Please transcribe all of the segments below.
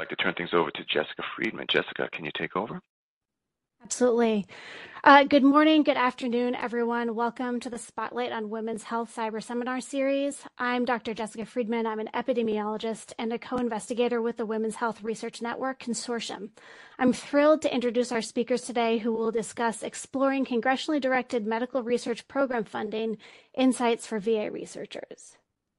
like to turn things over to Jessica Friedman. Jessica, can you take over? Absolutely. Good morning, good afternoon, everyone. Welcome to the Spotlight on Women's Health Cyber Seminar Series. I'm Dr. Jessica Friedman. I'm an epidemiologist and a co-investigator with the Women's Health Research Network Consortium. I'm thrilled to introduce our speakers today who will discuss exploring congressionally directed medical research program funding insights for VA researchers.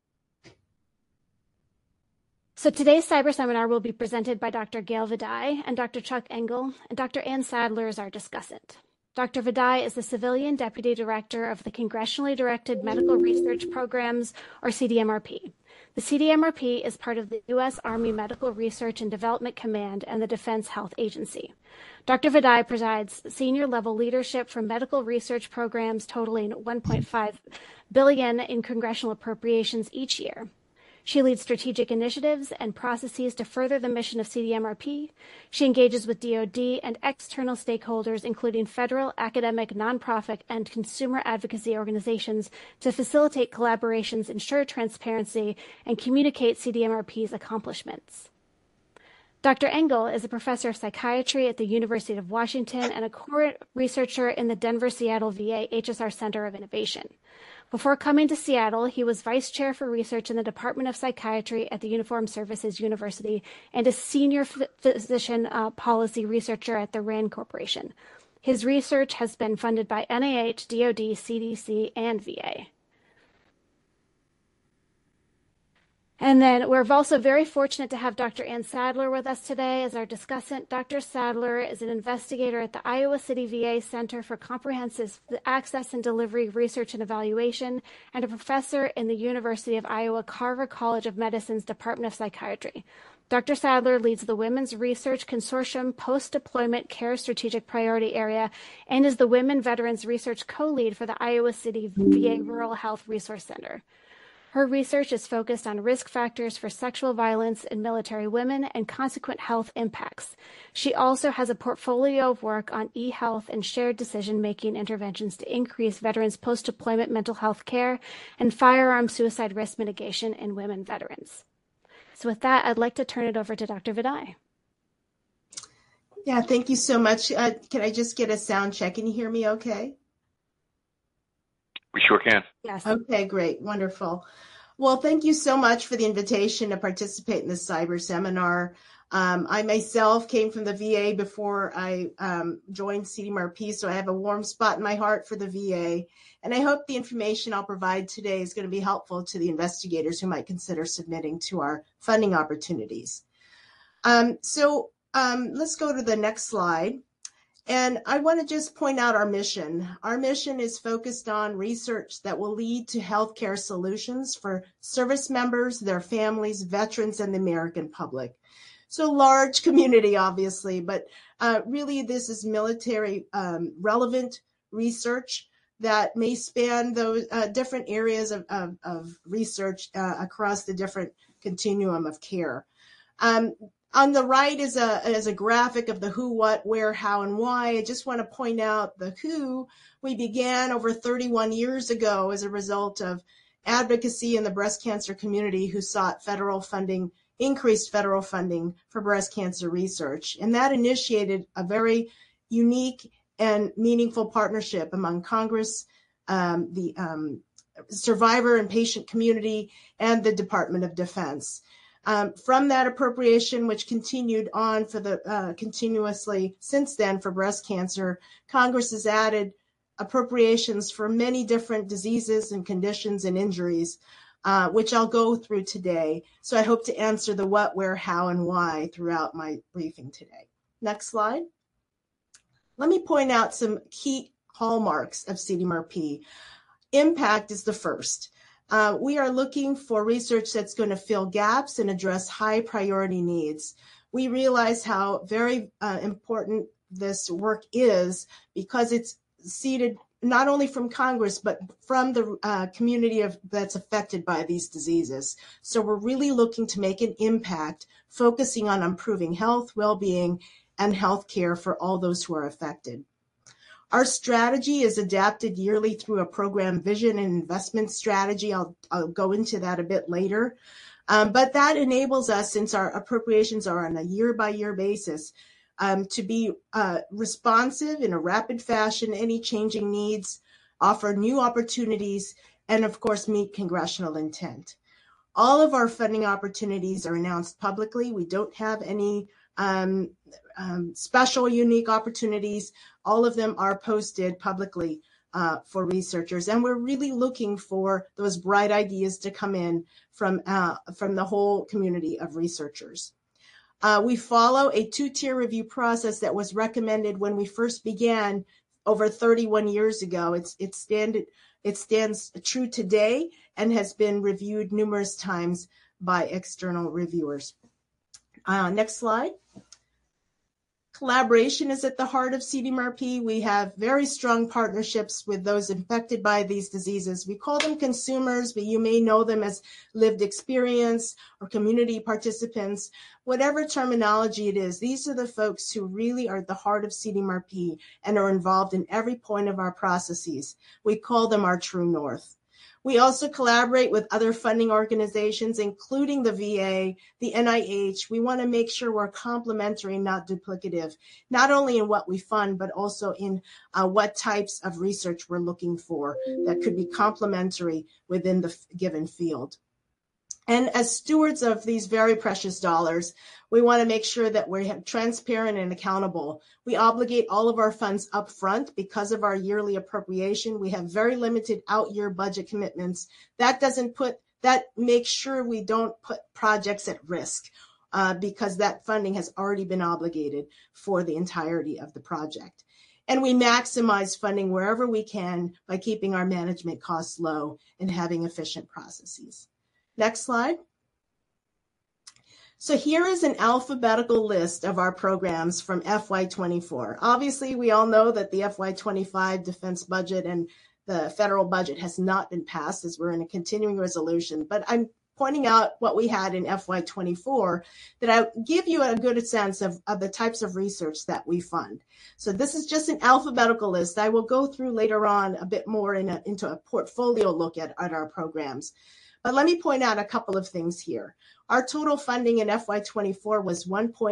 So today's cyber seminar will be presented by Dr. Gail Vadai and Dr. Chuck Engel, and Dr. Ann Sadler is our discussant. Dr. Vadai is the Civilian Deputy Director of the Congressionally Directed Medical Research Programs, or CDMRP. The CDMRP is part of the U.S. Army Medical Research and Development Command and the Defense Health Agency. Dr. Vadai provides senior-level leadership for medical research programs totaling $1.5 billion in congressional appropriations each year. She leads strategic initiatives and processes to further the mission of CDMRP. She engages with DoD and external stakeholders, including federal, academic, nonprofit, and consumer advocacy organizations to facilitate collaborations, ensure transparency, and communicate CDMRP's accomplishments. Dr. Engel is a professor of psychiatry at the University of Washington and a core researcher in the Denver-Seattle VA HSR Center of Innovation. Before coming to Seattle, he was vice chair for research in the Department of Psychiatry at the Uniformed Services University and a senior physician policy researcher at the RAND Corporation. His research has been funded by NIH, DoD, CDC, and VA. And then we're also very fortunate to have Dr. Ann Sadler with us today as our discussant. Dr. Sadler is an investigator at the Iowa City VA Center for Comprehensive Access and Delivery Research and Evaluation and a professor in the University of Iowa Carver College of Medicine's Department of Psychiatry. Dr. Sadler leads the Women's Research Consortium Post-Deployment Care Strategic Priority Area and is the Women Veterans Research Co-Lead for the Iowa City VA Rural Health Resource Center. Her research is focused on risk factors for sexual violence in military women and consequent health impacts. She also has a portfolio of work on e-health and shared decision-making interventions to increase veterans' post-deployment mental health care and firearm suicide risk mitigation in women veterans. So with that, I'd like to turn it over to Dr. Vadai. Yeah, thank you so much. Can I just get a sound check? Can you hear me okay? We sure can. Yes. Okay, great. Wonderful. Well, thank you so much for the invitation to participate in this cyber seminar. I myself came from the VA before I joined CDMRP, so I have a warm spot in my heart for the VA. And I hope the information I'll provide today is going to be helpful to the investigators who might consider submitting to our funding opportunities. Let's go to the next slide. And I want to just point out our mission. Our mission is focused on research that will lead to healthcare solutions for service members, their families, veterans, and the American public. So large community, obviously, but really this is military relevant research that may span those different areas of research across the different continuum of care. On the right is a graphic of the who, what, where, how, and why. I just want to point out the who we began over 31 years ago as a result of advocacy in the breast cancer community who sought federal funding, increased federal funding for breast cancer research. And that initiated a very unique and meaningful partnership among Congress, the survivor and patient community, and the Department of Defense. From that appropriation, which continued on for the continuously since then for breast cancer, Congress has added appropriations for many different diseases and conditions and injuries, which I'll go through today. So I hope to answer the what, where, how, and why throughout my briefing today. Next slide. Let me point out some key hallmarks of CDMRP. Impact is the first. We are looking for research that's going to fill gaps and address high priority needs. We realize how very important this work is because it's seeded not only from Congress, but from the community that's affected by these diseases. So we're really looking to make an impact, focusing on improving health, well-being, and health care for all those who are affected. Our strategy is adapted yearly through a program vision and investment strategy. I'll go into that a bit later. But that enables us, since our appropriations are on a year-by-year basis, to be responsive in a rapid fashion, any changing needs, offer new opportunities, and of course meet congressional intent. All of our funding opportunities are announced publicly. We don't have any special, unique opportunities. All of them are posted publicly for researchers, and we're really looking for those bright ideas to come in from the whole community of researchers. We follow a two-tier review process that was recommended when we first began over 31 years ago. It stands true today and has been reviewed numerous times by external reviewers. Next slide. Collaboration is at the heart of CDMRP. We have very strong partnerships with those infected by these diseases. We call them consumers, but you may know them as lived experience or community participants. Whatever terminology it is, these are the folks who really are at the heart of CDMRP and are involved in every point of our processes. We call them our true north. We also collaborate with other funding organizations, including the VA, the NIH. We want to make sure we're complementary, not duplicative, not only in what we fund, but also in what types of research we're looking for that could be complementary within the given field. And as stewards of these very precious dollars, we want to make sure that we're transparent and accountable. We obligate all of our funds up front because of our yearly appropriation. We have very limited out-year budget commitments. That makes sure we don't put projects at risk because that funding has already been obligated for the entirety of the project. And we maximize funding wherever we can by keeping our management costs low and having efficient processes. Next slide. So here is an alphabetical list of our programs from FY24. Obviously, we all know that the FY25 defense budget and the federal budget has not been passed as we're in a continuing resolution, but I'm pointing out what we had in FY24 that I give you a good sense of the types of research that we fund. So this is just an alphabetical list. I will go through later on a bit more into a portfolio look at our programs. But let me point out a couple of things here. Our total funding in FY24 was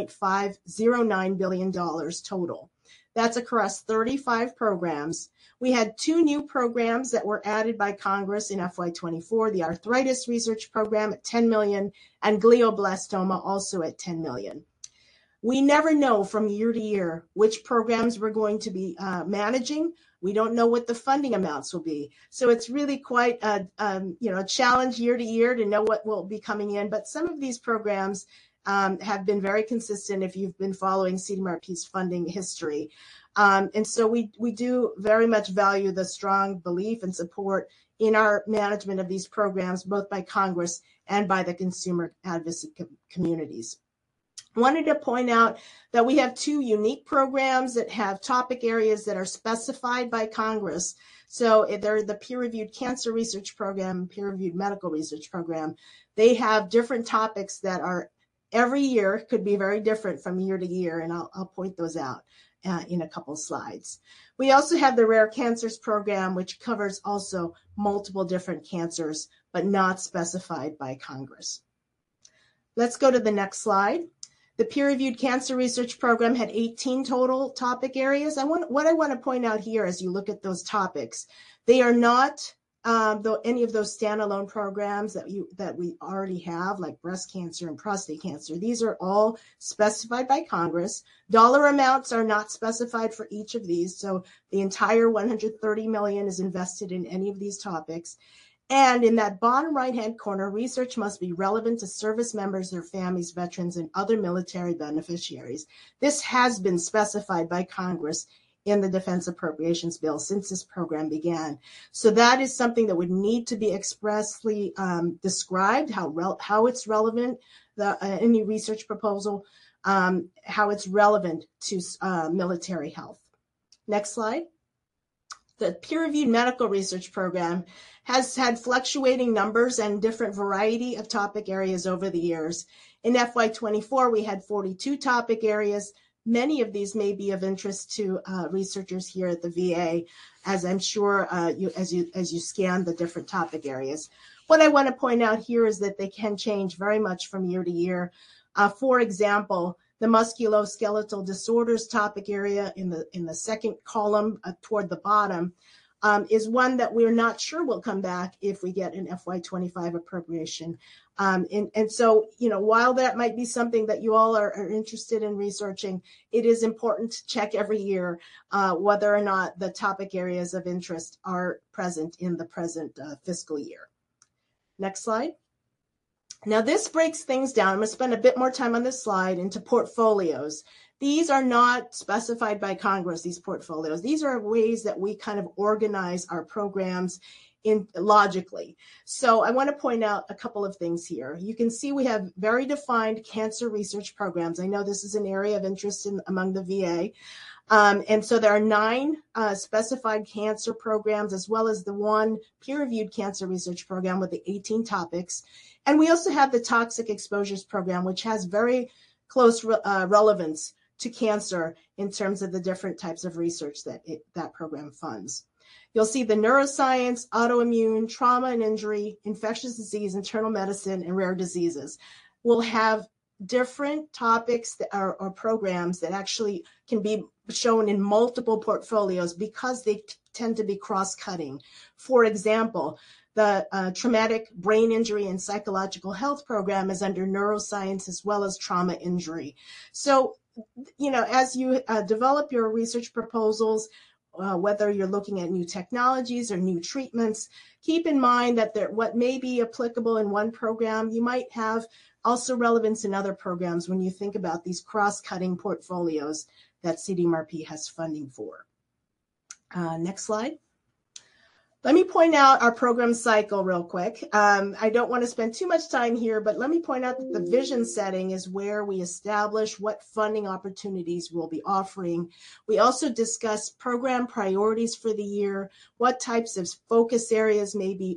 $1.509 billion total. That's across 35 programs. We had 2 new programs that were added by Congress in FY24, the Arthritis Research Program at $10 million and Glioblastoma also at $10 million. We never know from year to year which programs we're going to be managing. We don't know what the funding amounts will be. So it's really quite a challenge year to year to know what will be coming in. But some of these programs have been very consistent if you've been following CDMRP's funding history. And so we do very much value the strong belief and support in our management of these programs, both by Congress and by the consumer advocacy communities. Wanted to point out that we have 2 unique programs that have topic areas that are specified by Congress. So they're the peer-reviewed cancer research program, peer-reviewed medical research program. They have different topics that are every year, could be very different from year to year, and I'll point those out in a couple slides. We also have the Rare Cancers program, which covers also multiple different cancers, but not specified by Congress. Let's go to the next slide. The peer-reviewed cancer research program had 18 total topic areas. What I want to point out here as you look at those topics, they are not any of those standalone programs that we already have, like breast cancer and prostate cancer. These are all specified by Congress. Dollar amounts are not specified for each of these, so the entire $130 million is invested in any of these topics. And in that bottom right-hand corner, research must be relevant to service members, their families, veterans, and other military beneficiaries. This has been specified by Congress in the Defense Appropriations Bill since this program began. So that is something that would need to be expressly described, how it's relevant, any research proposal, how it's relevant to military health. Next slide. The peer-reviewed medical research program has had fluctuating numbers and different variety of topic areas over the years. In FY24, we had 42 topic areas. Many of these may be of interest to researchers here at the VA, as I'm sure as you scan the different topic areas. What I want to point out here is that they can change very much from year to year. For example, the musculoskeletal disorders topic area in the second column toward the bottom is one that we're not sure will come back if we get an FY25 appropriation. And so, while that might be something that you all are interested in researching, it is important to check every year whether or not the topic areas of interest are present in the present fiscal year. Next slide. Now this breaks things down. I'm going to spend a bit more time on this slide into portfolios. These are not specified by Congress, these portfolios. These are ways that we kind of organize our programs logically. So I want to point out a couple of things here. You can see we have very defined cancer research programs. I know this is an area of interest among the VA. And so there are 9 specified cancer programs, as well as the 1 peer-reviewed cancer research program with the 18 topics. And we also have the toxic exposures program, which has very close relevance to cancer in terms of the different types of research that program funds. You'll see the neuroscience, autoimmune, trauma and injury, infectious disease, internal medicine, and rare diseases will have different topics or programs that actually can be shown in multiple portfolios because they tend to be cross-cutting. For example, the traumatic brain injury and psychological health program is under neuroscience as well as trauma injury. So, as you develop your research proposals, whether you're looking at new technologies or new treatments, keep in mind that what may be applicable in one program, you might have also relevance in other programs when you think about these cross-cutting portfolios that CDMRP has funding for. Next slide. Let me point out our program cycle real quick. I don't want to spend too much time here, but let me point out that the vision setting is where we establish what funding opportunities we'll be offering. We also discuss program priorities for the year, what types of focus areas may be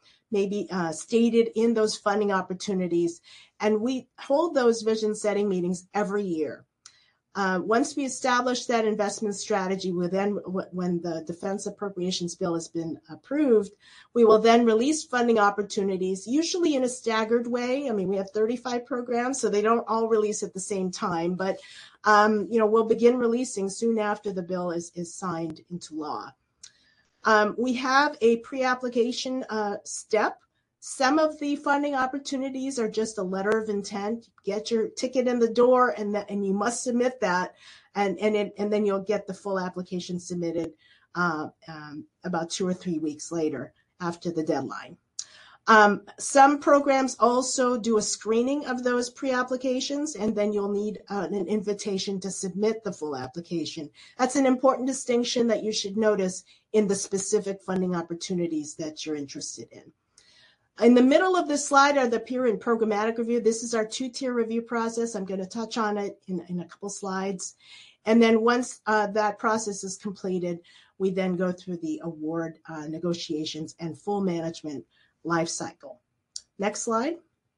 stated in those funding opportunities, and we hold those vision setting meetings every year. Once we establish that investment strategy, when the Defense Appropriations Bill has been approved, we will then release funding opportunities, usually in a staggered way. I mean, we have 35 programs, so they don't all release at the same time, but we'll begin releasing soon after the bill is signed into law. We have a pre-application step. Some of the funding opportunities are just a letter of intent. Get your ticket in the door, and you must submit that, and then you'll get the full application submitted about 2 or 3 weeks later after the deadline. Some programs also do a screening of those pre-applications, and then you'll need an invitation to submit the full application. That's an important distinction that you should notice in the specific funding opportunities that you're interested in. In the middle of this slide are the peer and programmatic review. This is our 2-tier review process. I'm going to touch on it in a couple slides. And then once that process is completed, we then go through the award negotiations and full management life cycle. Next slide.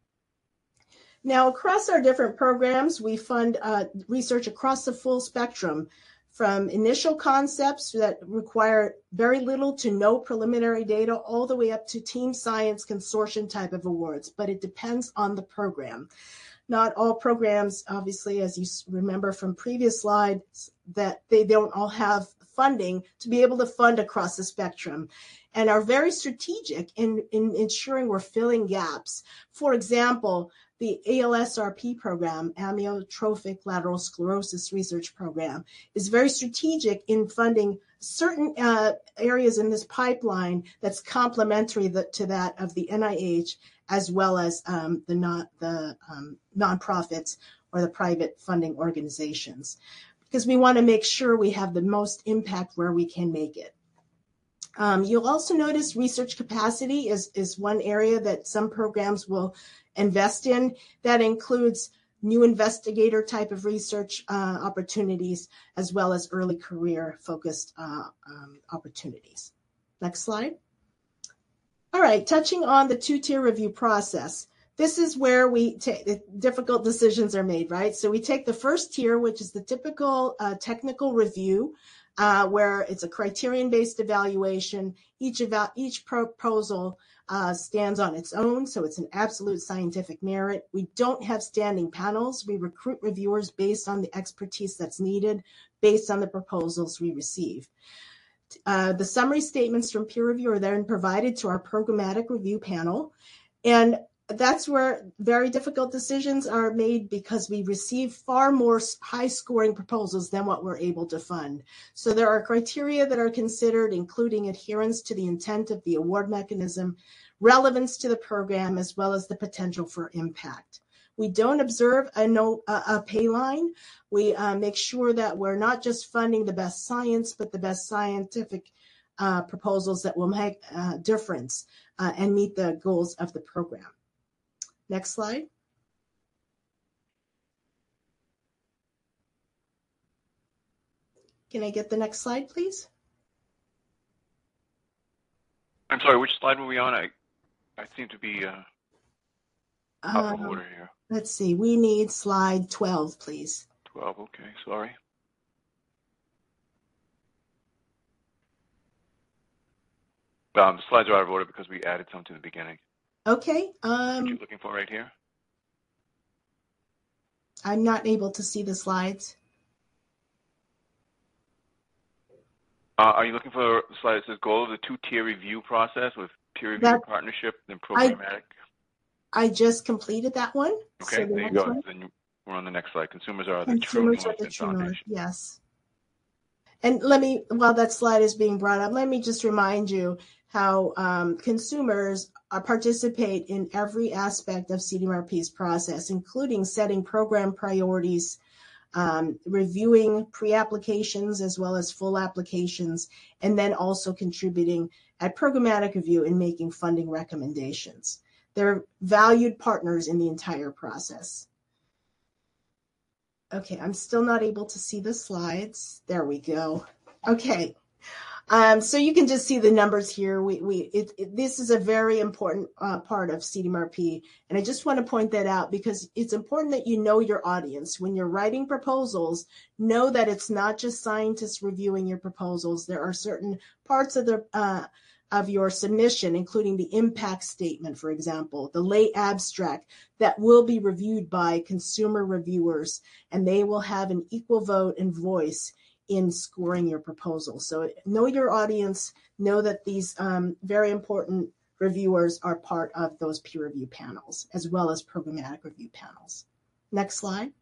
Now, across our different programs, we fund research across the full spectrum, from initial concepts that require very little to no preliminary data all the way up to team science consortium type of awards, but it depends on the program. Not all programs, obviously, as you remember from previous slides, that they don't all have funding to be able to fund across the spectrum, and are very strategic in ensuring we're filling gaps. For example, the ALSRP program, Amyotrophic Lateral Sclerosis Research Program, is very strategic in funding certain areas in this pipeline that's complementary to that of the NIH, as well as the nonprofits or the private funding organizations, because we want to make sure we have the most impact where we can make it. You'll also notice research capacity is one area that some programs will invest in. That includes new investigator type of research opportunities, as well as early career focused opportunities. Next slide. All right, touching on the 2-tier review process. This is where difficult decisions are made, right? So we take the first tier, which is the typical technical review, where it's a criterion-based evaluation. Each proposal stands on its own, so it's an absolute scientific merit. We don't have standing panels. We recruit reviewers based on the expertise that's needed, based on the proposals we receive. The summary statements from peer review are then provided to our programmatic review panel, and that's where very difficult decisions are made because we receive far more high-scoring proposals than what we're able to fund. So there are criteria that are considered, including adherence to the intent of the award mechanism, relevance to the program, as well as the potential for impact. We don't observe a pay line. We make sure that we're not just funding the best science, but the best scientific proposals that will make a difference and meet the goals of the program. Next slide. Can I get the next slide, please? I'm sorry, which slide were we on? I seem to be out of order here. Let's see. We need slide 12, please. 12, okay, sorry. The slides are out of order because we added some to the beginning. Okay. What you're looking for right here? I'm not able to see the slides. Are you looking for the slide that says goal of the two-tier review process with peer review partnership and programmatic? I just completed that one. Okay, so there you go. Then we're on the next slide. Consumers are the true north and foundation. Yes. And let me, while that slide is being brought up, let me just remind you how consumers participate in every aspect of CDMRP's process, including setting program priorities, reviewing pre-applications as well as full applications, and then also contributing at programmatic review and making funding recommendations. They're valued partners in the entire process. Okay, I'm still not able to see the slides. There we go. Okay. So you can just see the numbers here. This is a very important part of CDMRP, and I just want to point that out because it's important that you know your audience. When you're writing proposals, know that it's not just scientists reviewing your proposals. There are certain parts of your submission, including the impact statement, for example, the lay abstract, that will be reviewed by consumer reviewers, and they will have an equal vote and voice in scoring your proposal. So know your audience, know that these very important reviewers are part of those peer review panels, as well as programmatic review panels. Next slide.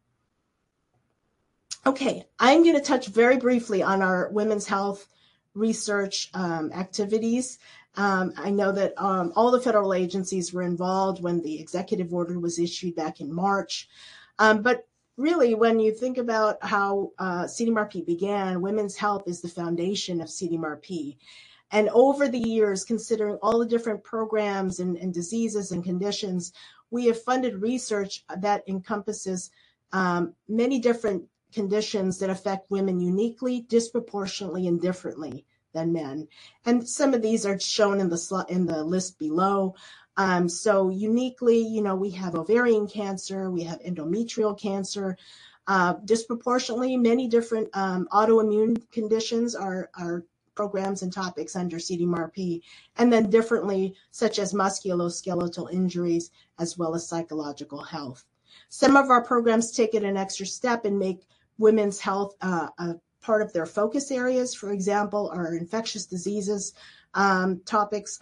Okay, I'm going to touch very briefly on our women's health research activities. I know that all the federal agencies were involved when the executive order was issued back in March, but really, when you think about how CDMRP began, women's health is the foundation of CDMRP. And over the years, considering all the different programs and diseases and conditions, we have funded research that encompasses many different conditions that affect women uniquely, disproportionately, and differently than men. And some of these are shown in the list below. So uniquely, we have ovarian cancer, we have endometrial cancer, disproportionately many different autoimmune conditions are programs and topics under CDMRP, and then differently, such as musculoskeletal injuries, as well as psychological health. Some of our programs take it an extra step and make women's health a part of their focus areas. For example, our infectious diseases topics,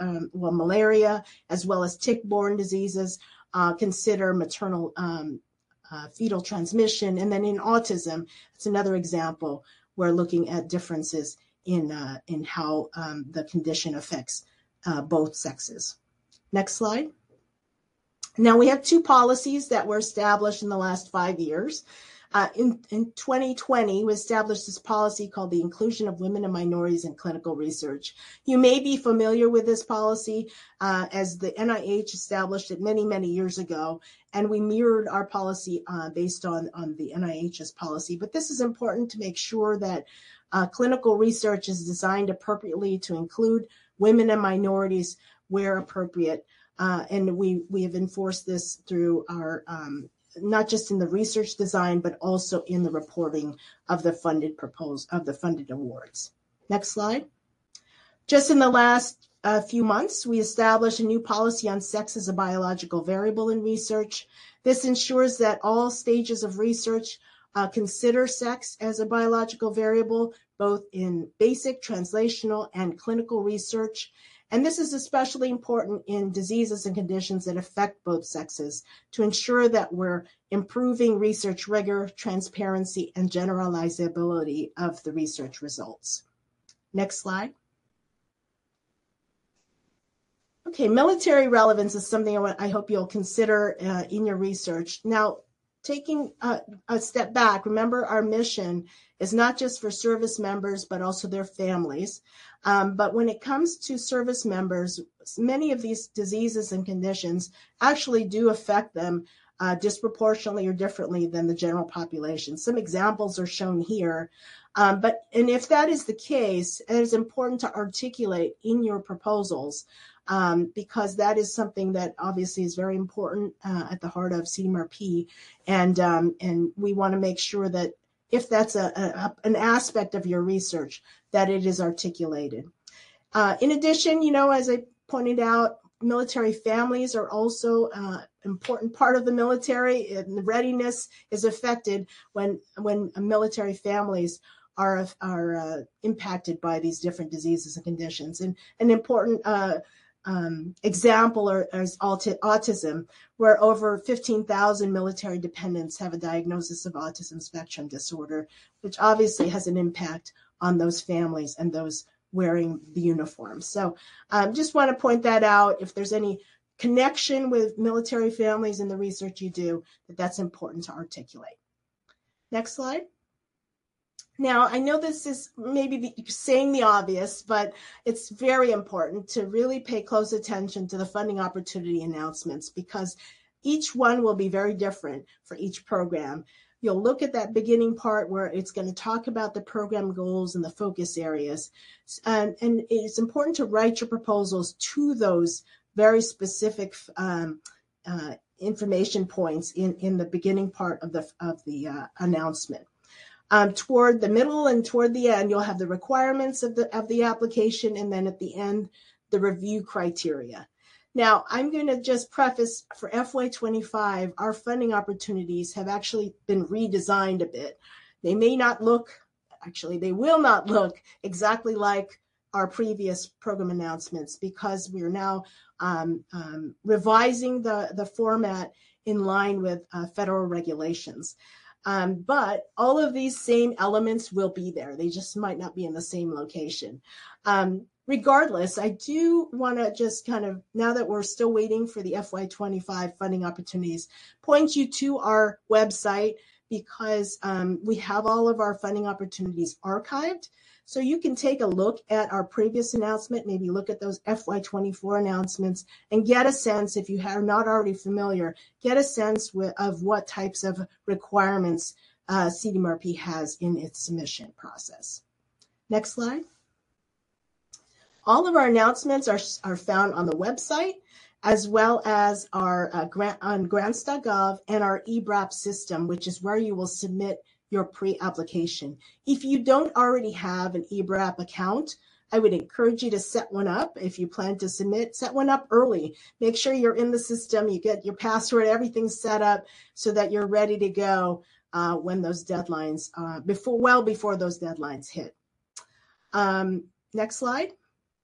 malaria, as well as tick-borne diseases, consider maternal fetal transmission. And then in autism, it's another example. We're looking at differences in how the condition affects both sexes. Next slide. Now we have two policies that were established in the last 5 years. In 2020, we established this policy called the Inclusion of Women and Minorities in Clinical Research. You may be familiar with this policy as the NIH established it many, many years ago, and we mirrored our policy based on the NIH's policy. But this is important to make sure that clinical research is designed appropriately to include women and minorities where appropriate. And we have enforced this through our not just in the research design, but also in the reporting of the funded awards. Next slide. Just in the last few months, we established a new policy on sex as a biological variable in research. This ensures that all stages of research consider sex as a biological variable, both in basic, translational, and clinical research. And this is especially important in diseases and conditions that affect both sexes to ensure that we're improving research rigor, transparency, and generalizability of the research results. Next slide. Okay, military relevance is something I hope you'll consider in your research. Now, taking a step back, remember our mission is not just for service members, but also their families. But when it comes to service members, many of these diseases and conditions actually do affect them disproportionately or differently than the general population. Some examples are shown here. And if that is the case, it is important to articulate in your proposals because that is something that obviously is very important at the heart of CDMRP. And we want to make sure that if that's an aspect of your research, that it is articulated. In addition, as I pointed out, military families are also an important part of the military, and the readiness is affected when military families are impacted by these different diseases and conditions. And an important example is autism, where over 15,000 military dependents have a diagnosis of autism spectrum disorder, which obviously has an impact on those families and those wearing the uniform. So just want to point that out. If there's any connection with military families in the research you do, that's important to articulate. Next slide. Now, I know this is maybe saying the obvious, but it's very important to really pay close attention to the funding opportunity announcements because each one will be very different for each program. You'll look at that beginning part where it's going to talk about the program goals and the focus areas. And it's important to write your proposals to those very specific information points in the beginning part of the announcement. Toward the middle and toward the end, you'll have the requirements of the application, and then at the end, the review criteria. Now, I'm going to just preface for FY25, our funding opportunities have actually been redesigned a bit. They may not look, actually, they will not look exactly like our previous program announcements because we are now revising the format in line with federal regulations. But all of these same elements will be there. They just might not be in the same location. Regardless, I do want to just kind of, now that we're still waiting for the FY25 funding opportunities, point you to our website because we have all of our funding opportunities archived. So you can take a look at our previous announcement, maybe look at those FY24 announcements and get a sense, if you are not already familiar, get a sense of what types of requirements CDMRP has in its submission process. Next slide. All of our announcements are found on the website, as well as our on grants.gov and our eBRAP system, which is where you will submit your pre-application. If you don't already have an eBRAP account, I would encourage you to set one up. If you plan to submit, set one up early. Make sure you're in the system, you get your password, everything's set up so that you're ready to go when those deadlines, well before those deadlines hit. Next slide.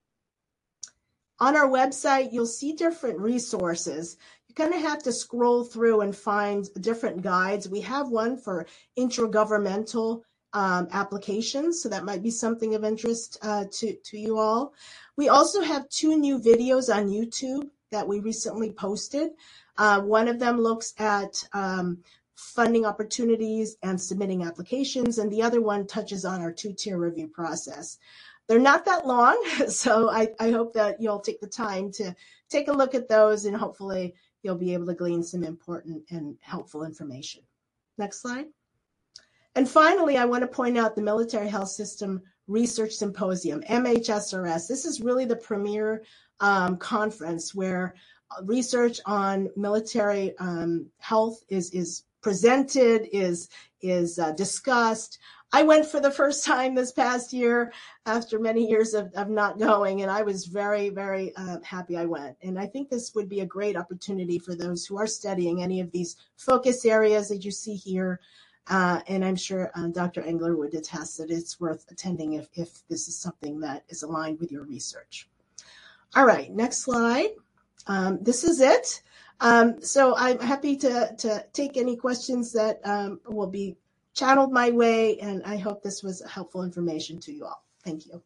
On our website, you'll see different resources. You kind of have to scroll through and find different guides. We have one for intragovernmental applications, so that might be something of interest to you all. We also have 2 new videos on YouTube that we recently posted. One of them looks at funding opportunities and submitting applications, and the other one touches on our 2-tier review process. They're not that long, so I hope that you'll take the time to take a look at those, and hopefully you'll be able to glean some important and helpful information. Next slide. And finally, I want to point out the Military Health System Research Symposium, MHSRS. This is really the premier conference where research on military health is presented, is discussed. I went for the first time this past year after many years of not going, and I was very, very happy I went. And I think this would be a great opportunity for those who are studying any of these focus areas that you see here. And I'm sure Dr. Engler would attest that it's worth attending if this is something that is aligned with your research. All right, next slide. This is it. So I'm happy to take any questions that will be channeled my way, and I hope this was helpful information to you all. Thank you.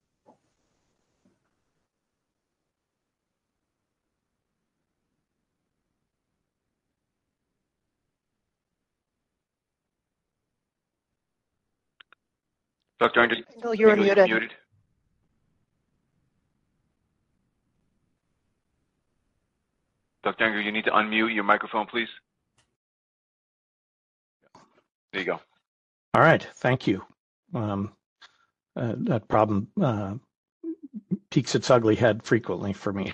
Dr. Engel, you're muted. Dr. Engel, you need to unmute your microphone, please. There you go. All right, thank you. That problem peeks its ugly head frequently for me.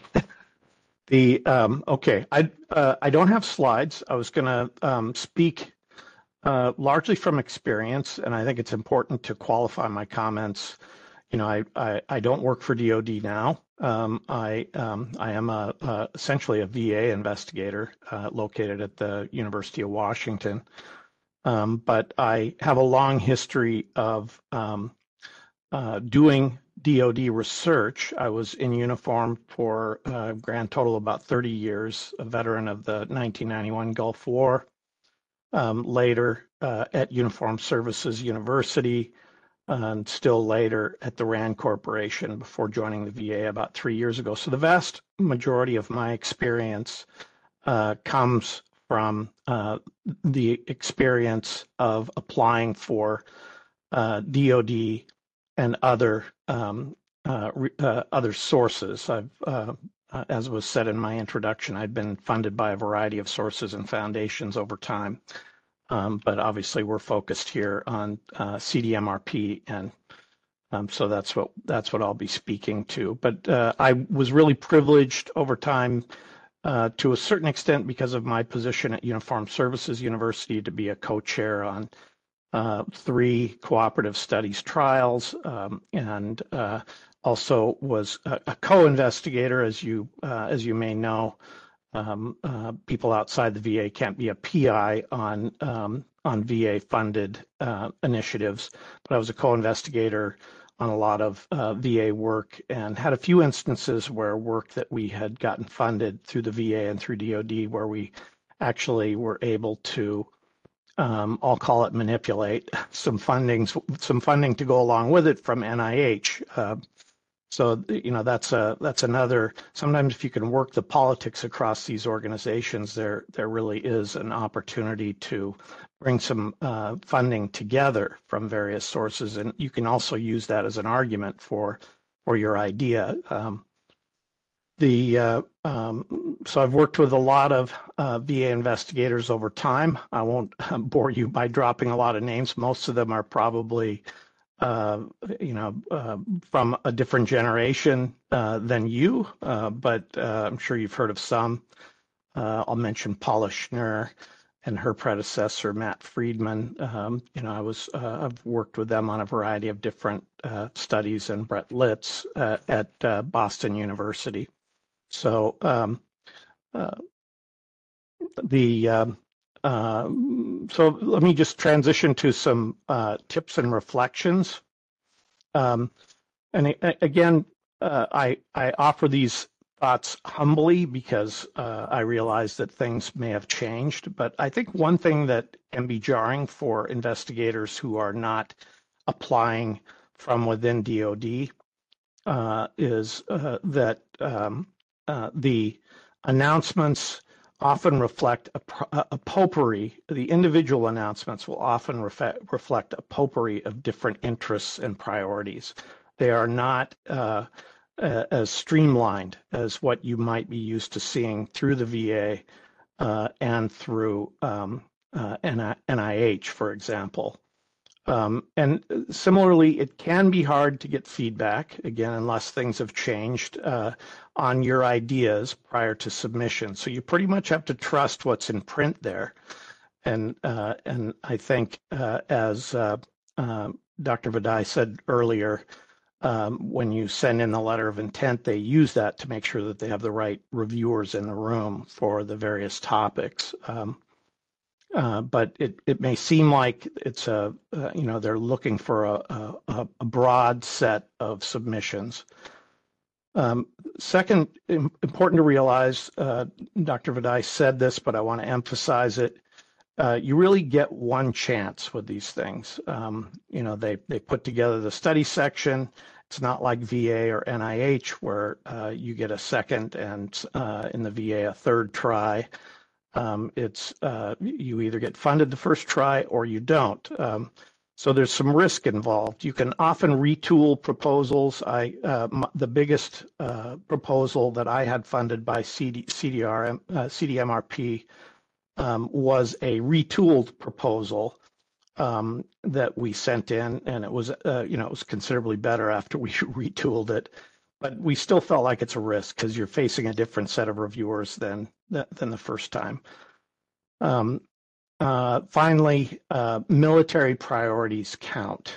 Okay, I don't have slides. I was going to speak largely from experience, and I think it's important to qualify my comments. You know, I don't work for DoD now. I am essentially a VA investigator located at the University of Washington. But I have a long history of doing DoD research. I was in uniform for a grand total of about 30 years, a veteran of the 1991 Gulf War. Later at Uniformed Services University, and still later at the RAND Corporation before joining the VA about 3 years ago. So the vast majority of my experience comes from the experience of applying for DoD and other sources. As was said in my introduction, I've been funded by a variety of sources and foundations over time, but obviously we're focused here on CDMRP, and so that's what I'll be speaking to. But I was really privileged over time, to a certain extent, because of my position at Uniformed Services University, to be a co-chair on 3 cooperative studies trials, and also was a co-investigator. As you may know, people outside the VA can't be a PI on VA-funded initiatives, but I was a co-investigator on a lot of VA work, and had a few instances where work that we had gotten funded through the VA and through DoD, where we actually were able to, I'll call it, manipulate some funding to go along with it from NIH. So, you know, that's another. Sometimes if you can work the politics across these organizations, there really is an opportunity to bring some funding together from various sources, and you can also use that as an argument for your idea. So I've worked with a lot of VA investigators over time. I won't bore you by dropping a lot of names. Most of them are probably from a different generation than you, but I'm sure you've heard of some. I'll mention Paula Schnur and her predecessor, Matt Friedman. I've worked with them on a variety of different studies, and Brett Litz at Boston University. So so let me just transition to some tips and reflections. And again, I offer these thoughts humbly because I realize that things may have changed. But I think one thing that can be jarring for investigators who are not applying from within DoD is that the announcements often reflect a potpourri. The individual announcements will often reflect a potpourri of different interests and priorities. They are not as streamlined as what you might be used to seeing through the VA and through NIH, for example. And similarly, it can be hard to get feedback, again, unless things have changed on your ideas prior to submission. So you pretty much have to trust what's in print there. And I think as Dr. Vadai said earlier, when you send in the letter of intent, they use that to make sure that they have the right reviewers in the room for the various topics. But it may seem like it's they're looking for a broad set of submissions. Second, important to realize, Dr. Vadai said this, but I want to emphasize it. You really get one chance with these things. They put together the study section. It's not like VA or NIH where you get a second and in the VA a third try. You either get funded the first try or you don't. So there's some risk involved. You can often retool proposals. The biggest proposal that I had funded by CDMRP was a retooled proposal that we sent in, and it was considerably better after we retooled it. But we still felt like it's a risk because you're facing a different set of reviewers than the first time. Finally, military priorities count.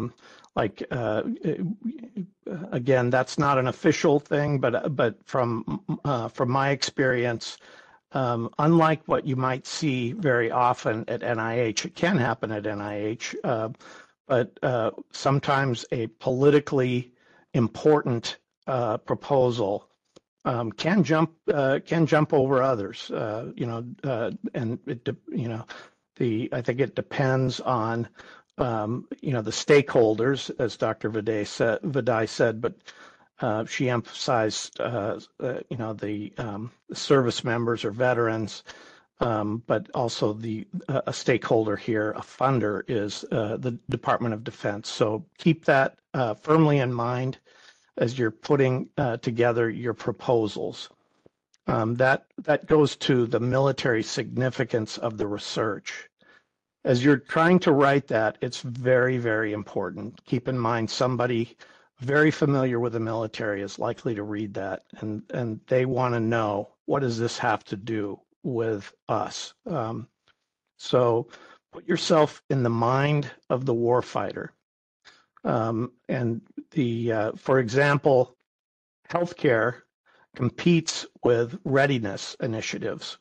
Again, that's not an official thing, but from my experience, unlike what you might see very often at NIH, it can happen at NIH, but sometimes a politically important proposal can jump over others. And I think it depends on the stakeholders, as Dr. Vadai said, but she emphasized the service members or veterans, but also a stakeholder here, a funder, is the Department of Defense. So keep that firmly in mind as you're putting together your proposals. That goes to the military significance of the research. As you're trying to write that, it's very, very important. Keep in mind somebody very familiar with the military is likely to read that, and they want to know, what does this have to do with us? So put yourself in the mind of the warfighter. For example, healthcare competes with readiness initiatives.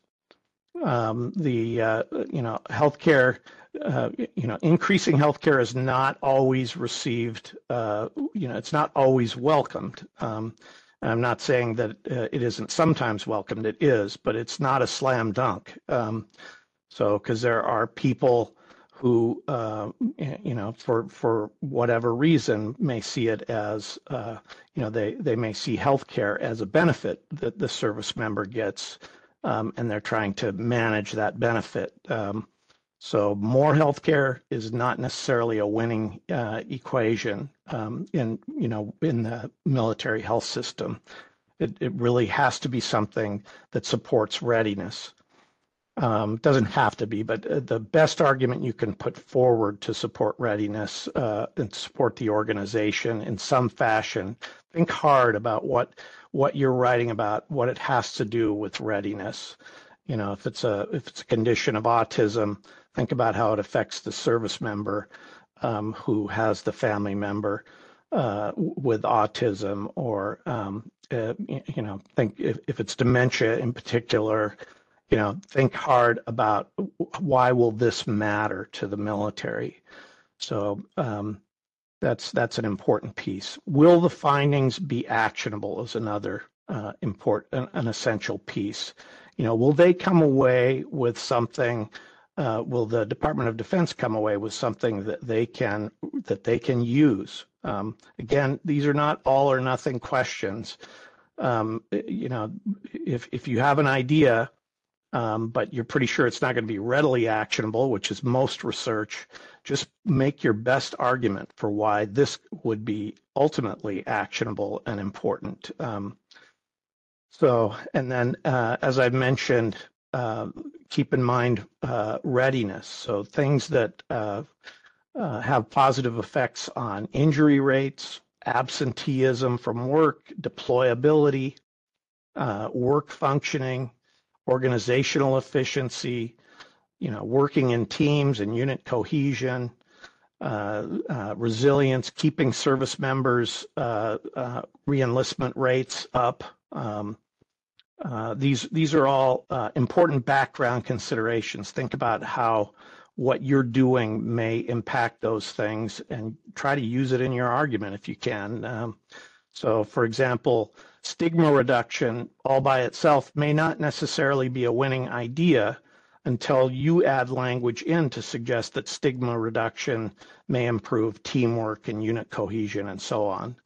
Healthcare, increasing healthcare is not always received. It's not always welcomed. I'm not saying that it isn't sometimes welcomed. It is, but it's not a slam dunk. Because there are people who, for whatever reason, may see it as, they may see healthcare as a benefit that the service member gets, and they're trying to manage that benefit. So more healthcare is not necessarily a winning equation in the military health system. It really has to be something that supports readiness. Doesn't have to be, but the best argument you can put forward to support readiness and support the organization in some fashion. Think hard about what you're writing about, what it has to do with readiness. If it's a condition of autism, think about how it affects the service member who has the family member with autism, or think if it's dementia in particular. Think hard about why will this matter to the military. So that's an important piece. Will the findings be actionable is another an essential piece. Will they come away with something? Will the Department of Defense come away with something that they can use? Again, these are not all or nothing questions. If you have an idea, but you're pretty sure it's not going to be readily actionable, which is most research, just make your best argument for why this would be ultimately actionable and important. And then, as I've mentioned, keep in mind readiness. So things that have positive effects on injury rates, absenteeism from work, deployability, work functioning, organizational efficiency, working in teams and unit cohesion, resilience, keeping service members' reenlistment rates up. These are all important background considerations. Think about how what you're doing may impact those things and try to use it in your argument if you can. So, for example, stigma reduction all by itself may not necessarily be a winning idea until you add language in to suggest that stigma reduction may improve teamwork and unit cohesion and so on.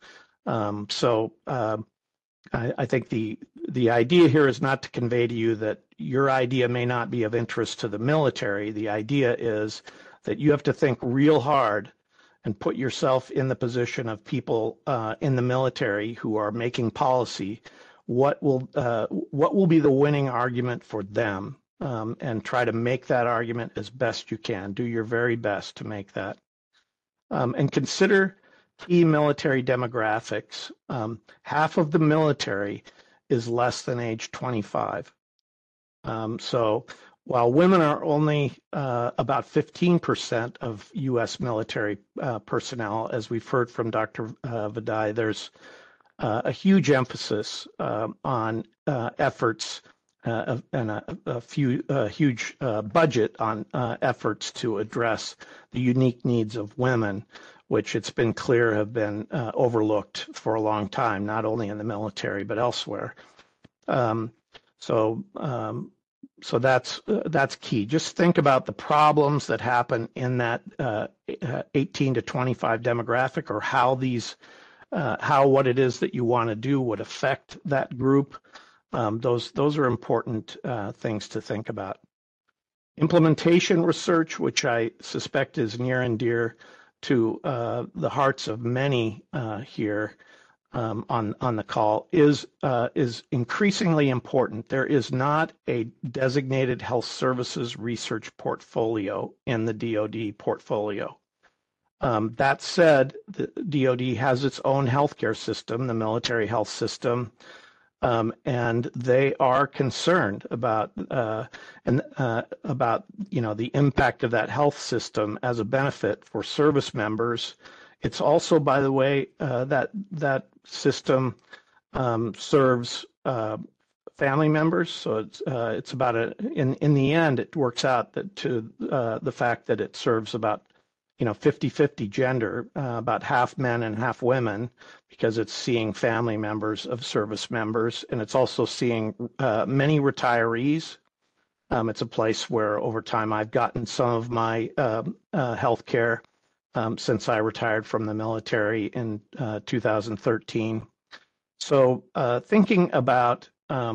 I think the idea here is not to convey to you that your idea may not be of interest to the military. The idea is that you have to think real hard and put yourself in the position of people in the military who are making policy. What will be the winning argument for them, and try to make that argument as best you can. Do your very best to make that, and consider key military demographics. Half of the military is less than age 25. So while women are only about 15% of U.S. military personnel, as we've heard from Dr. Vadai, there's a huge emphasis on efforts and a huge budget on efforts to address the unique needs of women, which it's been clear have been overlooked for a long time, not only in the military but elsewhere. So that's key. Just think about the problems that happen in that 18 to 25 demographic, or how what it is that you want to do would affect that group. Those are important things to think about. Implementation research, which I suspect is near and dear to the hearts of many here on the call, is increasingly important. There is not a designated health services research portfolio in the DoD portfolio. That said, the DoD has its own healthcare system, the military health system, and they are concerned about the impact of that health system as a benefit for service members. It's also, by the way, that system serves family members. So it's about in the end, it works out that to the fact that it serves about 50-50 gender, about half men and half women, because it's seeing family members of service members, and it's also seeing many retirees. It's a place where over time I've gotten some of my health care since I retired from the military in 2013. So thinking about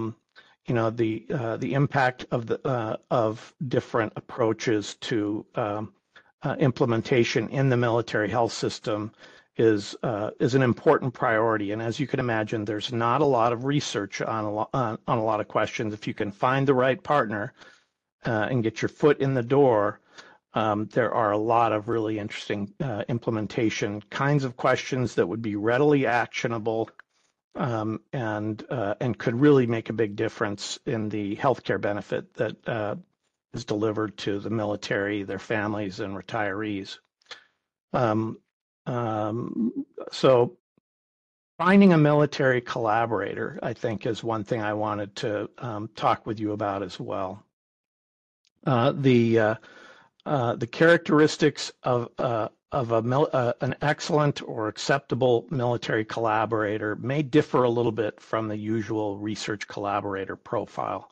the impact of different approaches to implementation in the military health system is an important priority. And as you can imagine, there's not a lot of research on a lot of questions. If you can find the right partner and get your foot in the door, there are a lot of really interesting implementation kinds of questions that would be readily actionable and could really make a big difference in the healthcare benefit that is delivered to the military, their families, and retirees. So finding a military collaborator, I think, is one thing I wanted to talk with you about as well. The characteristics of an excellent or acceptable military collaborator may differ a little bit from the usual research collaborator profile.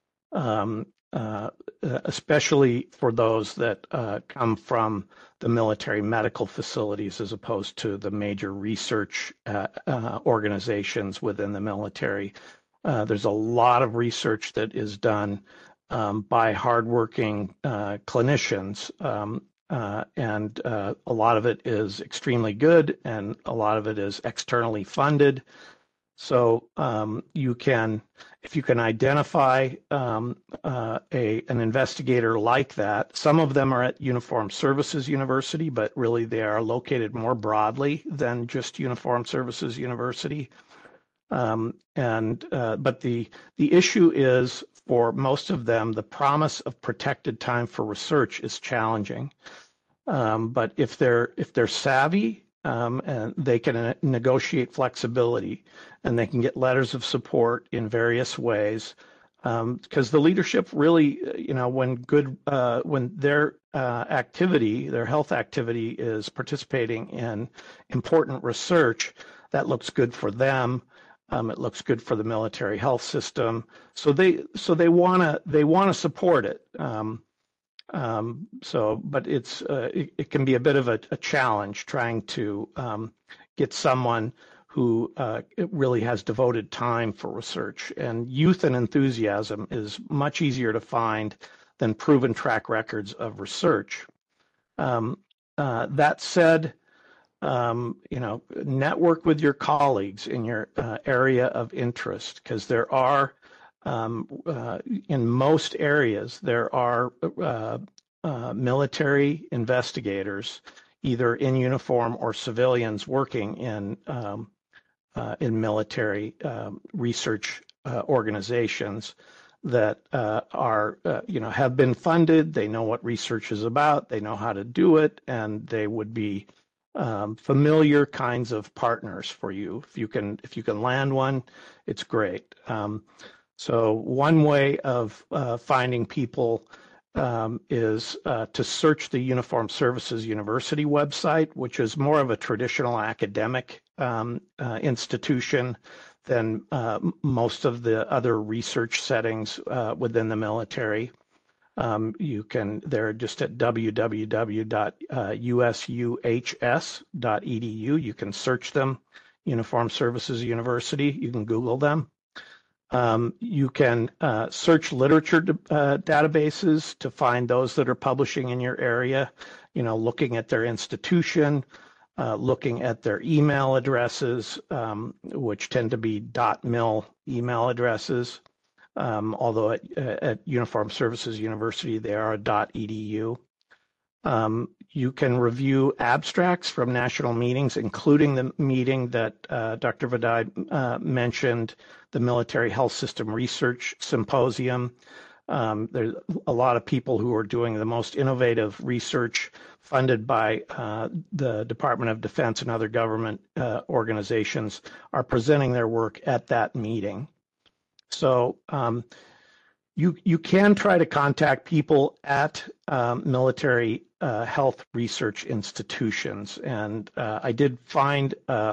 Especially for those that come from the military medical facilities as opposed to the major research organizations within the military. There's a lot of research that is done by hardworking clinicians, and a lot of it is extremely good, and a lot of it is externally funded. So if you can identify an investigator like that, some of them are at Uniformed Services University, but really they are located more broadly than just Uniformed Services University. But the issue is, for most of them, the promise of protected time for research is challenging. But if they're savvy, and they can negotiate flexibility, and they can get letters of support in various ways, because the leadership really, when their activity, their health activity is participating in important research, that looks good for them. It looks good for the military health system. So they wanna support it. But it can be a bit of a challenge trying to get someone who really has devoted time for research. And youth and enthusiasm is much easier to find than proven track records of research. That said, network with your colleagues in your area of interest, because there are in most areas, there are military investigators, either in uniform or civilians, working in military research organizations that have been funded. They know what research is about. They know how to do it, and they would be familiar kinds of partners for you. If you can land one, it's great. So one way of finding people is to search the Uniformed Services University website, which is more of a traditional academic institution than most of the other research settings within the military. They're just at www.usuhs.edu. You can search them, Uniformed Services University. You can Google them. You can search literature databases to find those that are publishing in your area, looking at their institution, looking at their email addresses, which tend to be .mil email addresses, although at Uniformed Services University, they are .edu. You can review abstracts from national meetings, including the meeting that Dr. Vadai mentioned, the Military Health System Research Symposium. There's a lot of people who are doing the most innovative research funded by the Department of Defense and other government organizations are presenting their work at that meeting. So you can try to contact people at military health research institutions, and I did find a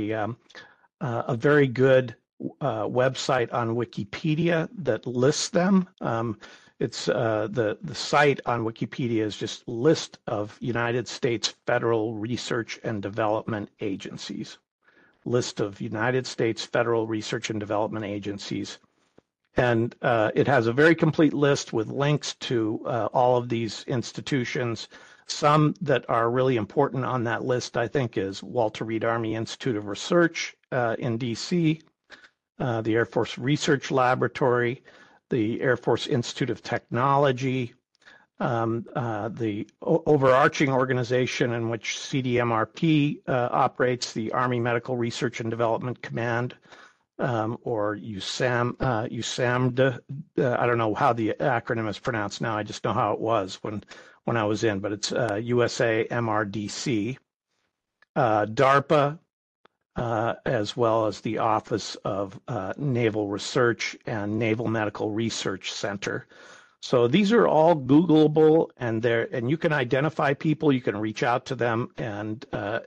very good website on Wikipedia that lists them. It's the site on Wikipedia is just a list of United States federal research and development agencies. List of United States federal research and development agencies. And it has a very complete list with links to all of these institutions. Some that are really important on that list, I think, is Walter Reed Army Institute of Research in DC, the Air Force Research Laboratory, the Air Force Institute of Technology, the overarching organization in which CDMRP operates, the Army Medical Research and Development Command, or USAMD. I don't know how the acronym is pronounced now. I just know how it was when I was in, but it's USAMRDC, DARPA, as well as the Office of Naval Research and Naval Medical Research Center. So these are all Googleable, and you can identify people. You can reach out to them, and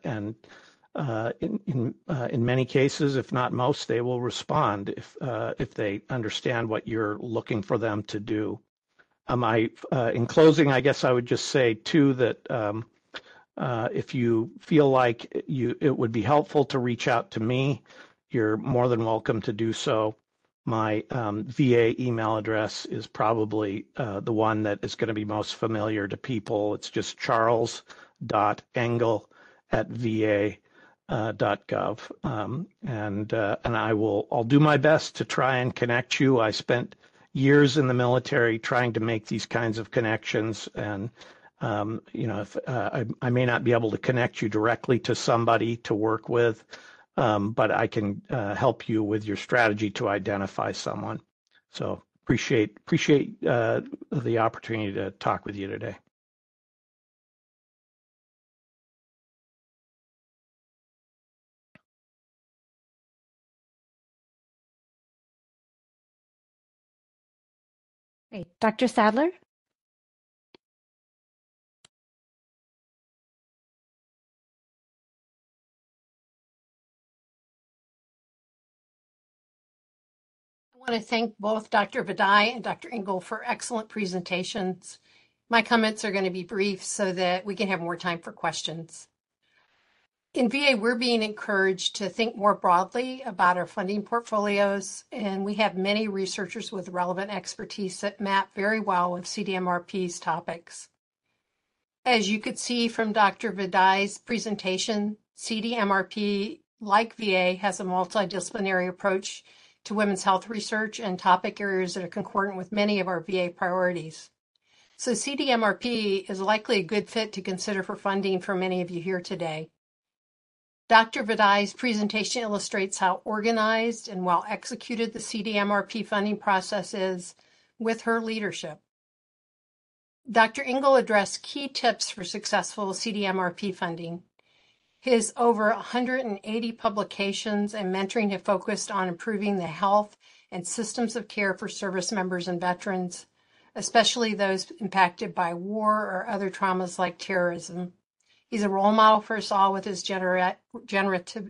in many cases, if not most, they will respond if they understand what you're looking for them to do. In closing, I guess I would just say too that if you feel like it would be helpful to reach out to me, you're more than welcome to do so. My VA email address is probably the one that is going to be most familiar to people. It's just charles.engel@va.gov, and I'll do my best to try and connect you. I spent years in the military trying to make these kinds of connections, and if I may not be able to connect you directly to somebody to work with, but I can help you with your strategy to identify someone. So appreciate the opportunity to talk with you today. Great. Dr. Sadler? I want to thank both Dr. Vadai and Dr. Engel for excellent presentations. My comments are going to be brief so that we can have more time for questions. In VA, we're being encouraged to think more broadly about our funding portfolios, and we have many researchers with relevant expertise that map very well with CDMRP's topics. As you could see from Dr. Vadai's presentation, CDMRP, like VA, has a multidisciplinary approach to women's health research and topic areas that are concordant with many of our VA priorities. So CDMRP is likely a good fit to consider for funding for many of you here today. Dr. Vadai's presentation illustrates how organized and well executed the CDMRP funding process is with her leadership. Dr. Engel addressed key tips for successful CDMRP funding. His over 180 publications and mentoring have focused on improving the health and systems of care for service members and veterans, especially those impacted by war or other traumas like terrorism. He's a role model for us all with his generativity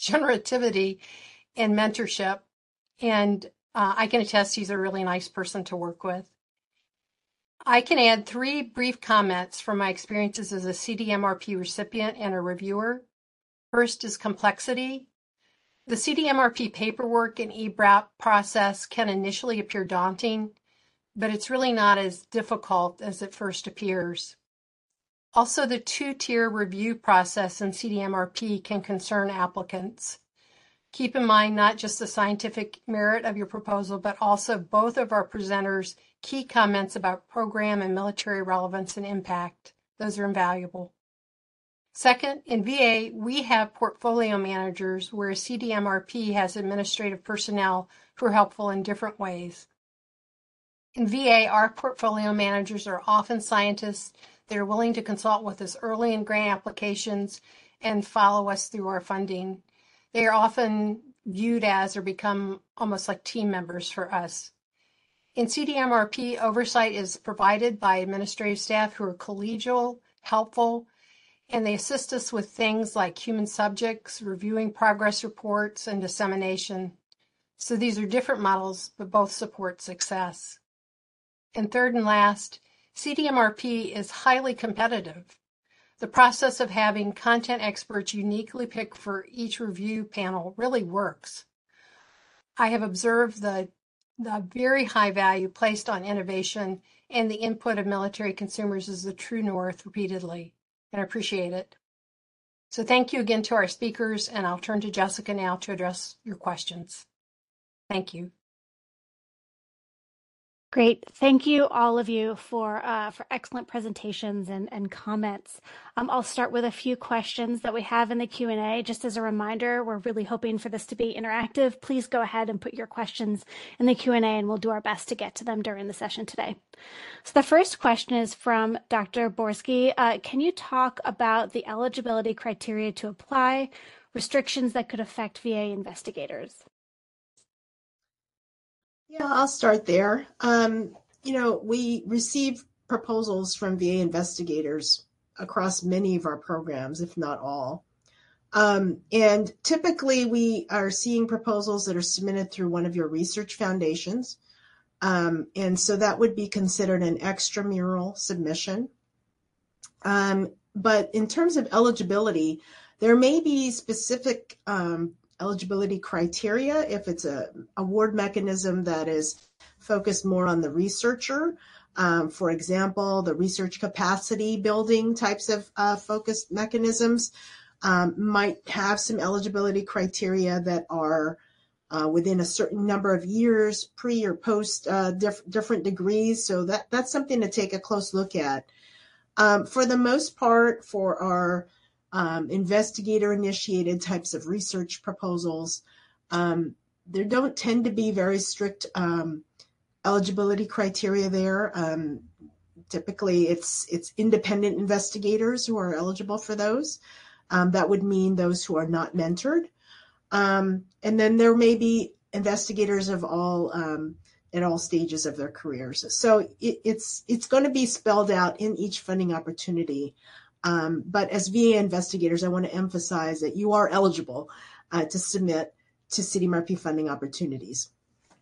and mentorship, and I can attest he's a really nice person to work with. I can add 3 brief comments from my experiences as a CDMRP recipient and a reviewer. First is complexity. The CDMRP paperwork and EBRAP process can initially appear daunting, but it's really not as difficult as it first appears. Also, the 2-tier review process in CDMRP can concern applicants. Keep in mind not just the scientific merit of your proposal, but also both of our presenters' key comments about program and military relevance and impact. Those are invaluable. Second, in VA, we have portfolio managers, where CDMRP has administrative personnel who are helpful in different ways. In VA, our portfolio managers are often scientists that are willing to consult with us early in grant applications and follow us through our funding. They are often viewed as or become almost like team members for us. In CDMRP, oversight is provided by administrative staff who are collegial, helpful, and they assist us with things like human subjects, reviewing progress reports, and dissemination. So these are different models, but both support success. And third and last, CDMRP is highly competitive. The process of having content experts uniquely picked for each review panel really works. I have observed the very high value placed on innovation and the input of military consumers as the true north repeatedly, and I appreciate it. So thank you again to our speakers, and I'll turn to Jessica now to address your questions. Thank you. Great. Thank you, all of you, for excellent presentations and comments. I'll start with a few questions that we have in the Q&A. Just as a reminder, we're really hoping for this to be interactive. Please go ahead and put your questions in the Q&A, and we'll do our best to get to them during the session today. So the first question is from Dr. Borsky. Can you talk about the eligibility criteria to apply, restrictions that could affect VA investigators? Yeah, I'll start there. We receive proposals from VA investigators across many of our programs, if not all. And typically we are seeing proposals that are submitted through one of your research foundations. And so that would be considered an extramural submission. But in terms of eligibility, there may be specific eligibility criteria if it's a award mechanism that is focused more on the researcher. For example, the research capacity building types of focused mechanisms might have some eligibility criteria that are within a certain number of years, pre or post different degrees. So that's something to take a close look at. For the most part, for our investigator-initiated types of research proposals, there don't tend to be very strict eligibility criteria there. Typically, it's independent investigators who are eligible for those. That would mean those who are not mentored. And then there may be investigators of all at all stages of their careers. So it's going to be spelled out in each funding opportunity. But as VA investigators, I want to emphasize that you are eligible to submit to CDMRP funding opportunities.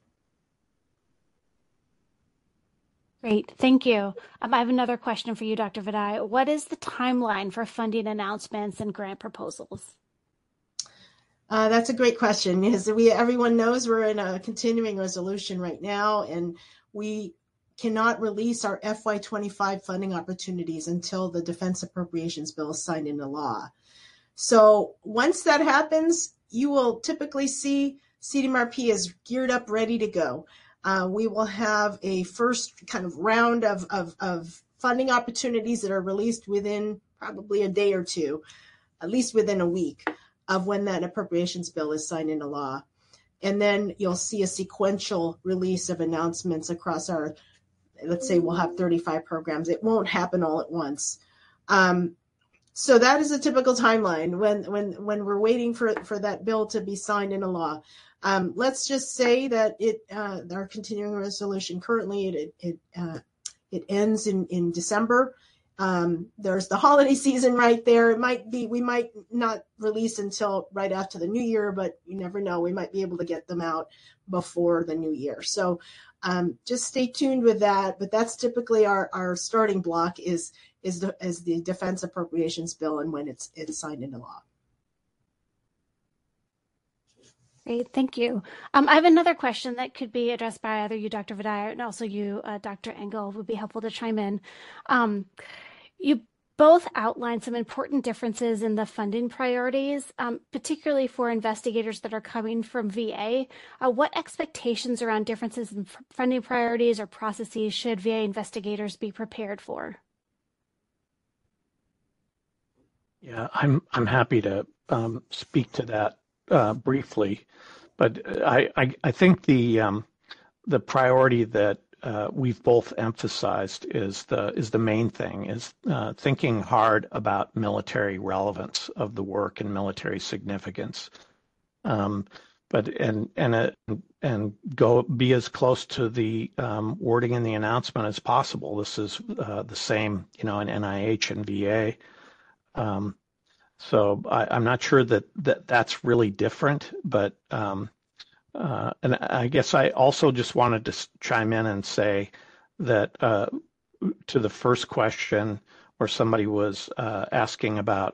Great, thank you. I have another question for you, Dr. Vadai. What is the timeline for funding announcements and grant proposals? That's a great question. Everyone knows we're in a continuing resolution right now, and we cannot release our FY25 funding opportunities until the Defense Appropriations Bill is signed into law. So once that happens, you will typically see CDMRP is geared up, ready to go. We will have a first kind of round of funding opportunities that are released within probably a day or two, at least within a week of when that appropriations bill is signed into law. And then you'll see a sequential release of announcements across our, let's say we'll have 35 programs. It won't happen all at once. So that is a typical timeline when we're waiting for that bill to be signed into law. Let's just say that our continuing resolution currently it ends in December. There's the holiday season right there. We might not release until right after the new year, but you never know. We might be able to get them out before the new year. So just stay tuned with that. But that's typically our starting block is the Defense Appropriations Bill and when it's signed into law. Great, thank you. I have another question that could be addressed by either you, Dr. Vadai, and also you, Dr. Engel, would be helpful to chime in. You both outlined some important differences in the funding priorities, particularly for investigators that are coming from VA. What expectations around differences in funding priorities or processes should VA investigators be prepared for? Yeah, I'm happy to speak to that briefly, but I think the priority that we've both emphasized is the main thing, is thinking hard about military relevance of the work and military significance, but go be as close to the wording in the announcement as possible. This is the same, in NIH and VA. So I'm not sure that's really different, but and I guess I also just wanted to chime in and say that to the first question where somebody was asking about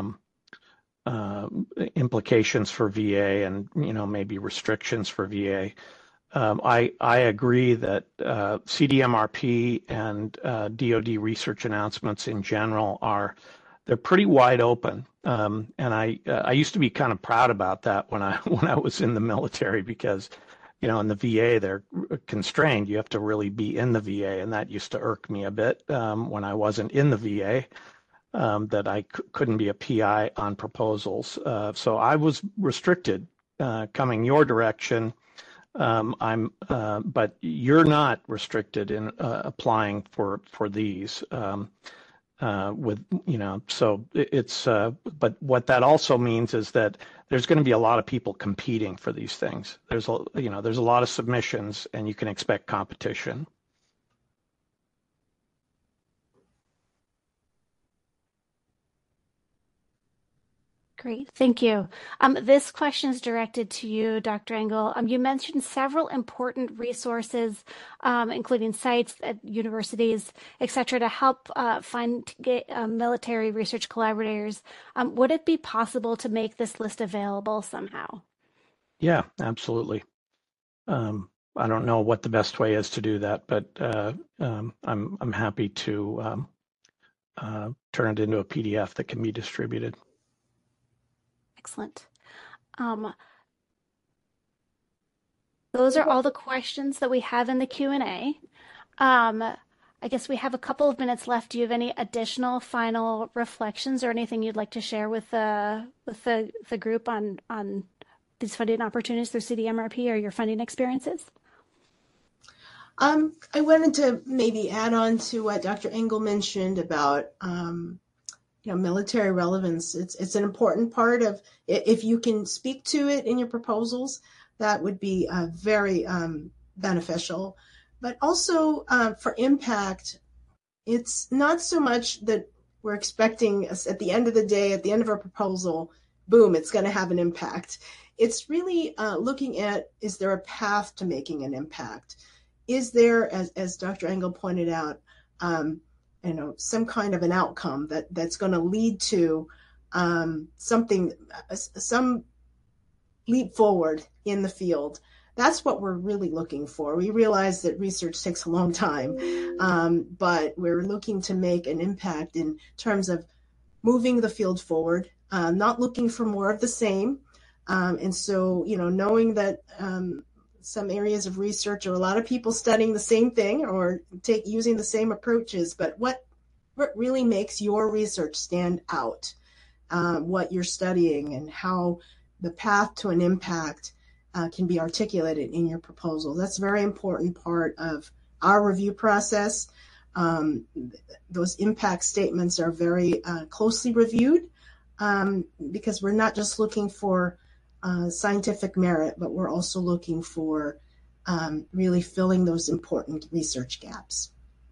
implications for VA and maybe restrictions for VA, I agree that CDMRP and DoD research announcements in general they're pretty wide open, and I used to be kind of proud about that when I was in the military, because in the VA they're constrained. You have to really be in the VA, and that used to irk me a bit when I wasn't in the VA, that I couldn't be a PI on proposals. So I was restricted coming your direction. But you're not restricted in applying for these. So it's but what that also means is that there's going to be a lot of people competing for these things. There's a lot of submissions, and you can expect competition. Great, thank you. This question is directed to you, Dr. Engel. You mentioned several important resources, including sites at universities, et cetera, to help find military research collaborators. Would it be possible to make this list available somehow? Yeah, absolutely. I don't know what the best way is to do that, but I'm happy to turn it into a PDF that can be distributed. Excellent. Those are all the questions that we have in the Q&A. I guess we have a couple of minutes left. Do you have any additional final reflections or anything you'd like to share with the group on these funding opportunities through CDMRP or your funding experiences? I wanted to maybe add on to what Dr. Engel mentioned about military relevance. It's an important part of, if you can speak to it in your proposals, that would be very beneficial. But also for impact, it's not so much that we're expecting us at the end of the day, at the end of our proposal, boom, it's going to have an impact. It's really looking at, is there a path to making an impact? Is there, as Dr. Engel pointed out, some kind of an outcome that's going to lead to something, some leap forward in the field? That's what we're really looking for. We realize that research takes a long time, but we're looking to make an impact in terms of moving the field forward, not looking for more of the same. And so, knowing that some areas of research or a lot of people studying the same thing or using the same approaches, but what really makes your research stand out, what you're studying and how the path to an impact can be articulated in your proposal. That's a very important part of our review process. Those impact statements are very closely reviewed because we're not just looking for scientific merit, but we're also looking for really filling those important research gaps.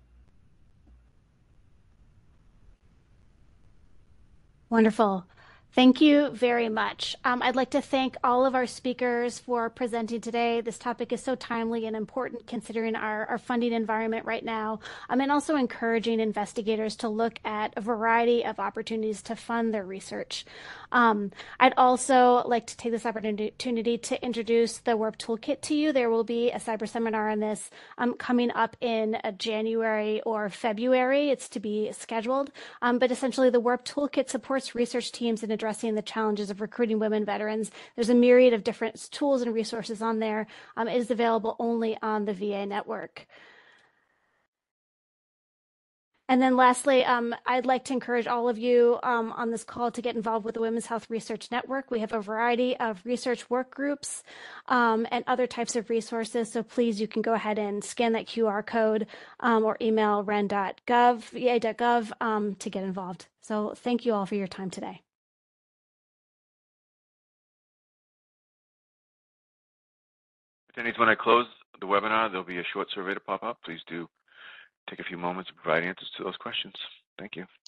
Wonderful. Thank you very much. I'd like to thank all of our speakers for presenting today. This topic is so timely and important considering our funding environment right now, and also encouraging investigators to look at a variety of opportunities to fund their research. I'd also like to take this opportunity to introduce the WARP Toolkit to you. There will be a cyber seminar on this coming up in January or February. It's to be scheduled, but essentially the WARP Toolkit supports research teams in addressing the challenges of recruiting women veterans. There's a myriad of different tools and resources on there. It is available only on the VA network. And then lastly, I'd like to encourage all of you on this call to get involved with the Women's Health Research Network. We have a variety of research work groups and other types of resources. So please, you can go ahead and scan that QR code or email ren.gov, va.gov to get involved. So thank you all for your time today. Attendees, when I close the webinar, there'll be a short survey to pop up. Please do take a few moments to provide answers to those questions. Thank you.